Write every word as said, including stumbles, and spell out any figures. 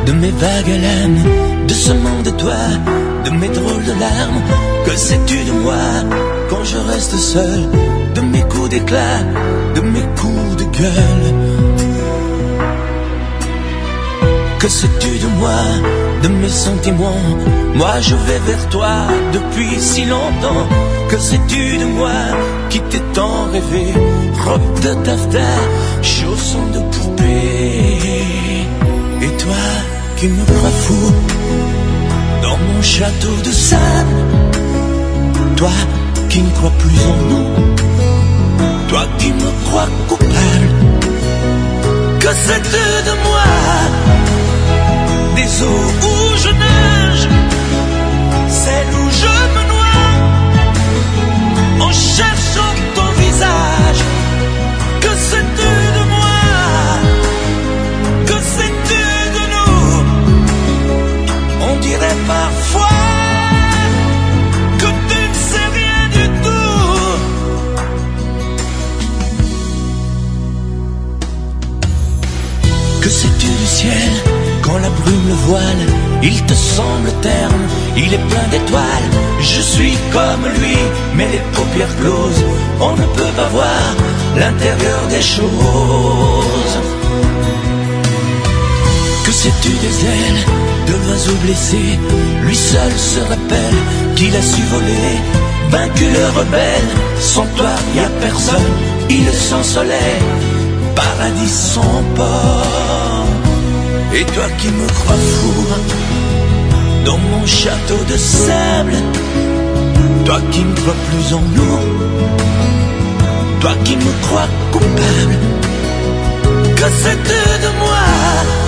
de mes vagues haleines, de ce monde de toi, de mes drôles de larmes. Que sais-tu de moi quand je reste seul, de mes coups d'éclat, de mes coups de gueule? Que sais-tu de moi, de mes sentiments? Moi je vais vers toi depuis si longtemps. Que sais-tu de moi qui t'ai tant rêvé? Robe de taffetas, chaussons de poupée. Et toi qui me crois fou dans mon château de sable, toi qui ne crois plus en nous, toi qui me crois coupable. Que sais-tu de moi, des eaux où je nage, celles où je me noie, en cherchant ton visage? Que sais-tu de moi? Que sais-tu de nous? On dirait parfois que tu ne sais rien du tout. Que sais-tu du ciel? Quand la brume le voile, il te semble terne, il est plein d'étoiles. Je suis comme lui, mais les paupières closes, on ne peut pas voir l'intérieur des choses. Que sais-tu des ailes de l'oiseau blessé? Lui seul se rappelle qu'il a su voler, vaincu le rebelle. Sans toi, y a personne, île sans soleil, paradis sans port. Et toi qui me crois fou dans mon château de sable, toi qui ne crois plus en nous, toi qui me crois coupable. Que sais-tu de moi?